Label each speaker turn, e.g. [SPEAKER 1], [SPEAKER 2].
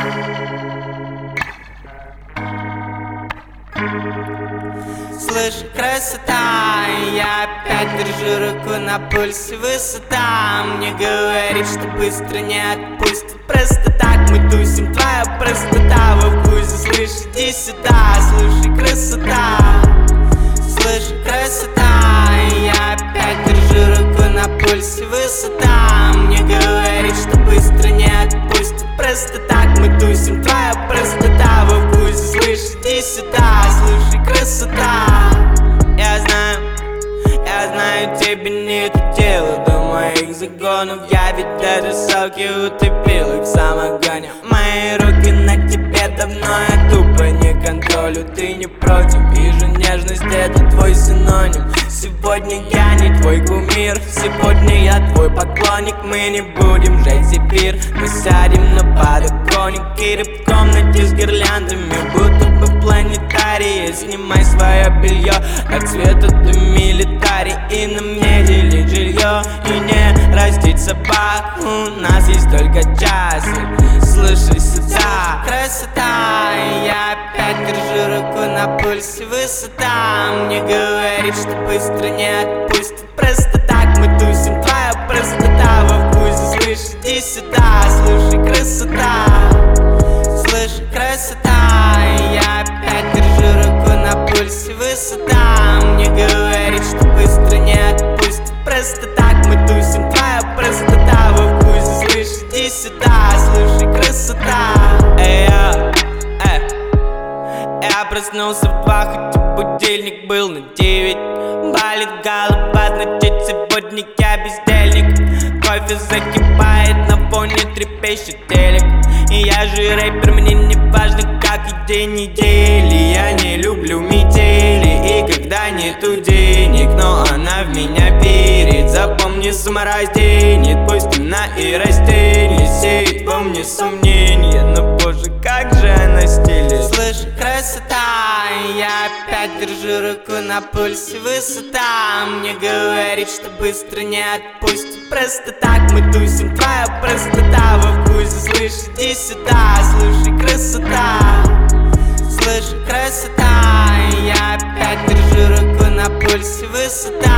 [SPEAKER 1] Слышь, красота, я опять держу руку на пульсе. Высота мне говорит, что быстро не отпустит. Просто так мы тусим, твоя простота во вкусе. Слышь, иди сюда, слушай, красота. Слышь, красота, я опять держу руку на пульсе. Высота мне говорит, что быстро не отпустит. Просто так мы тусим, твоя простота во вкусе. Слышь, иди сюда, слушай, красота. Я знаю, тебе нет дела до моих загонов. Я ведь даже соки утопил их в самогоне. Мои руки на тебе давно, я тупо не контролю. Ты не против, вижу нежность, это твой синоним. Сегодня я не твой кумир, сегодня я твой поклонник. Мы не будем жать зефир, мы сядем на подоконник. Кири в комнате с гирляндами, будто бы планетарии. Снимай свое белье, как цвета ты милитарий. И на мне делить жилье и не растить собак. У нас есть только час, слушай сюда. Красота, я опять держу руку на пульсе. Высота мне говорит, что быстро не отпустит. Просто так мы тусим, твоя простота во вкусе. Слышь, иди сюда, слушай, красота. Слышь, красота, я опять держу руку на пульсе. Высота мне говорит, что быстро не отпустит. Просто так мы тусим, твоя простота во вкусе. Слышь, иди сюда, слушай, красота. Я проснулся в 2, хотя будильник был на 9. Болит голова, значит сегодня я бездельник. Кофе закипает, на фоне трепещет телек. И я же рэпер, мне не важно как и день недели. Я не люблю метели, и когда нету денег, но она в меня верит. Запомни, с ума разденет, пусть она и растение сеет во мне сомнения. Но боже, как же она стилит. Слышь, красота, я опять держу руку на пульсе. Высота мне говорит, что быстро не отпустит. Просто так мы тусим, твоя простота во вкусе. Слышь, иди сюда, слушай, красота. Слышь, красота, я опять держу руку на пульсе. Высота